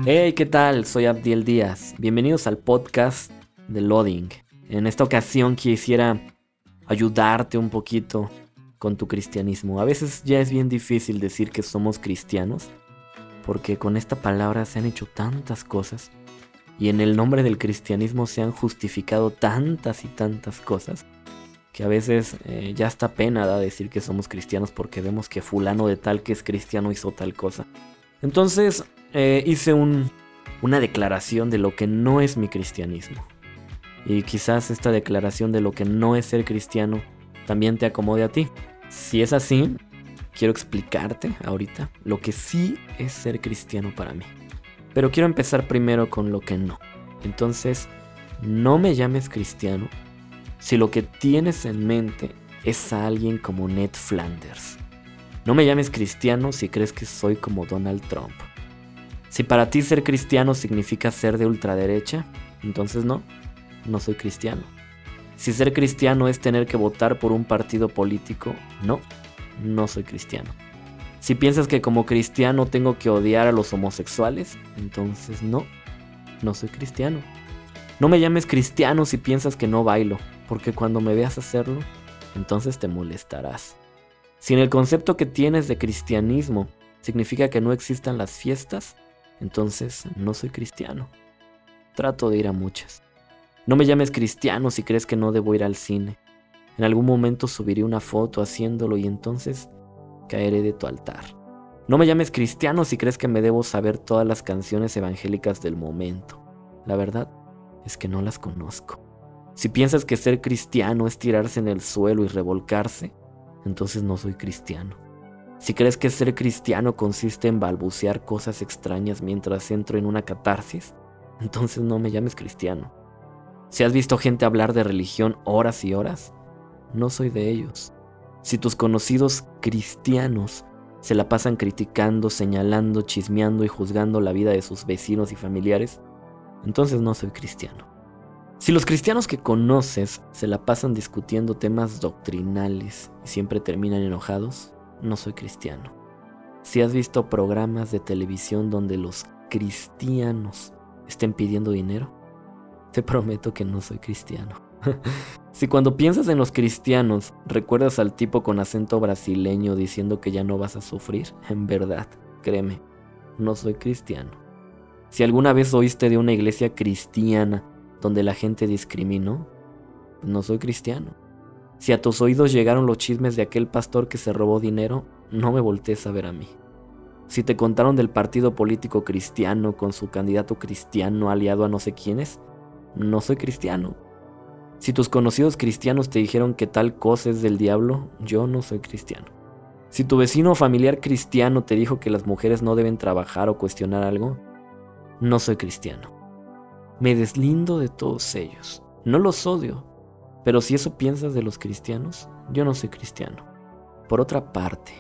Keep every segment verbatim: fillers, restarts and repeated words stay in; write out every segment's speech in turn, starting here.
Hey, ¿qué tal? Soy Abdiel Díaz. Bienvenidos al podcast de Loading. En esta ocasión quisiera ayudarte un poquito con tu cristianismo. A veces ya es bien difícil decir que somos cristianos, porque con esta palabra se han hecho tantas cosas y en el nombre del cristianismo se han justificado tantas y tantas cosas que a veces eh, ya hasta pena da decir que somos cristianos porque vemos que fulano de tal que es cristiano hizo tal cosa. Entonces eh, hice un, una declaración de lo que no es mi cristianismo. Y quizás esta declaración de lo que no es ser cristiano también te acomode a ti. Si es así, quiero explicarte ahorita lo que sí es ser cristiano para mí. Pero quiero empezar primero con lo que no. Entonces, no me llames cristiano si lo que tienes en mente es a alguien como Ned Flanders. No me llames cristiano si crees que soy como Donald Trump. Si para ti ser cristiano significa ser de ultraderecha, entonces no, no soy cristiano. Si ser cristiano es tener que votar por un partido político, no, no soy cristiano. Si piensas que como cristiano tengo que odiar a los homosexuales, entonces no, no soy cristiano. No me llames cristiano si piensas que no bailo, porque cuando me veas hacerlo, entonces te molestarás. Si en el concepto que tienes de cristianismo significa que no existan las fiestas, entonces no soy cristiano. Trato de ir a muchas. No me llames cristiano si crees que no debo ir al cine. En algún momento subiré una foto haciéndolo y entonces caeré de tu altar. No me llames cristiano si crees que me debo saber todas las canciones evangélicas del momento. La verdad es que no las conozco. Si piensas que ser cristiano es tirarse en el suelo y revolcarse, entonces no soy cristiano. Si crees que ser cristiano consiste en balbucear cosas extrañas mientras entro en una catarsis, entonces no me llames cristiano. Si has visto gente hablar de religión horas y horas, no soy de ellos. Si tus conocidos cristianos se la pasan criticando, señalando, chismeando y juzgando la vida de sus vecinos y familiares, entonces no soy cristiano. Si los cristianos que conoces se la pasan discutiendo temas doctrinales y siempre terminan enojados, no soy cristiano. Si has visto programas de televisión donde los cristianos estén pidiendo dinero, te prometo que no soy cristiano. Si cuando piensas en los cristianos recuerdas al tipo con acento brasileño diciendo que ya no vas a sufrir, en verdad, créeme, no soy cristiano. Si alguna vez oíste de una iglesia cristiana donde la gente discriminó, no soy cristiano. Si a tus oídos llegaron los chismes de aquel pastor que se robó dinero, no me voltees a ver a mí. Si te contaron del partido político cristiano con su candidato cristiano aliado a no sé quiénes, no soy cristiano. Si tus conocidos cristianos te dijeron que tal cosa es del diablo, yo no soy cristiano. Si tu vecino o familiar cristiano te dijo que las mujeres no deben trabajar o cuestionar algo, no soy cristiano. Me deslindo de todos ellos. No los odio, pero si eso piensas de los cristianos, yo no soy cristiano. Por otra parte,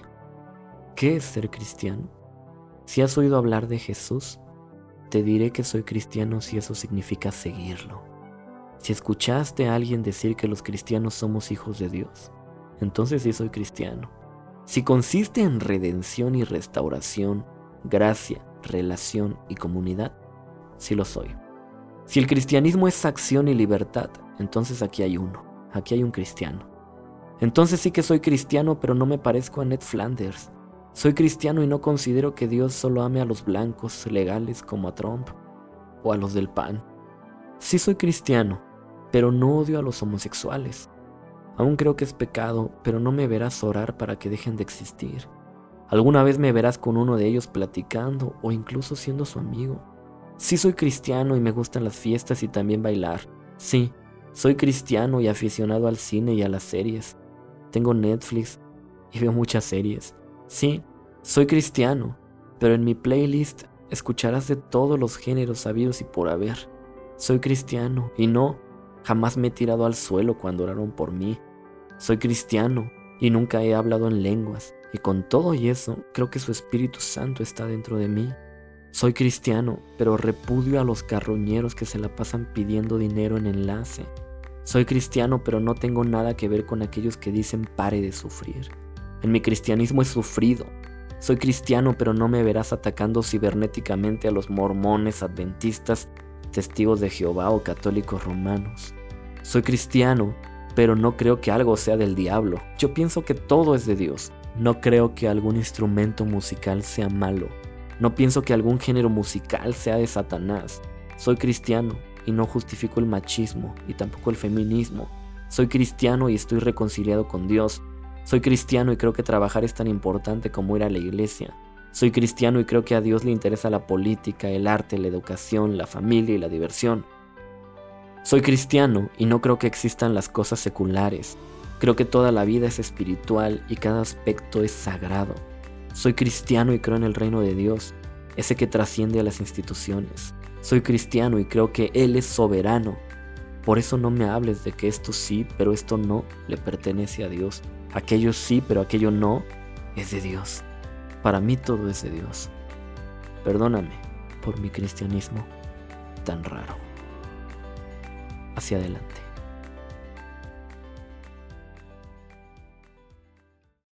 ¿qué es ser cristiano? Si has oído hablar de Jesús, te diré que soy cristiano si eso significa seguirlo. Si escuchaste a alguien decir que los cristianos somos hijos de Dios, entonces sí soy cristiano. Si consiste en redención y restauración, gracia, relación y comunidad, sí lo soy. Si el cristianismo es acción y libertad, entonces aquí hay uno, aquí hay un cristiano. Entonces sí que soy cristiano, pero no me parezco a Ned Flanders. Soy cristiano y no considero que Dios solo ame a los blancos legales como a Trump o a los del P A N. Sí soy cristiano, pero no odio a los homosexuales. Aún creo que es pecado, pero no me verás orar para que dejen de existir. Alguna vez me verás con uno de ellos platicando o incluso siendo su amigo. Sí soy cristiano y me gustan las fiestas y también bailar. Sí, soy cristiano y aficionado al cine y a las series. Tengo Netflix y veo muchas series. Sí, soy cristiano, pero en mi playlist escucharás de todos los géneros habidos y por haber. Soy cristiano y no, jamás me he tirado al suelo cuando oraron por mí. Soy cristiano y nunca he hablado en lenguas. Y con todo y eso, creo que su Espíritu Santo está dentro de mí. Soy cristiano, pero repudio a los carroñeros que se la pasan pidiendo dinero en enlace. Soy cristiano, pero no tengo nada que ver con aquellos que dicen pare de sufrir. En mi cristianismo he sufrido, Soy cristiano, pero no me verás atacando cibernéticamente a los mormones, adventistas, testigos de Jehová o católicos romanos. Soy cristiano, pero no creo que algo sea del diablo. Yo pienso que todo es de Dios. No creo que algún instrumento musical sea malo. No pienso que algún género musical sea de Satanás. Soy cristiano y no justifico el machismo y tampoco el feminismo. Soy cristiano y estoy reconciliado con Dios. Soy cristiano y creo que trabajar es tan importante como ir a la iglesia. Soy cristiano y creo que a Dios le interesa la política, el arte, la educación, la familia y la diversión. Soy cristiano y no creo que existan las cosas seculares. Creo que toda la vida es espiritual y cada aspecto es sagrado. Soy cristiano y creo en el reino de Dios, ese que trasciende a las instituciones. Soy cristiano y creo que Él es soberano. Por eso no me hables de que esto sí, pero esto no le pertenece a Dios. Aquello sí, pero aquello no es de Dios. Para mí todo es de Dios. Perdóname por mi cristianismo tan raro. Hacia adelante.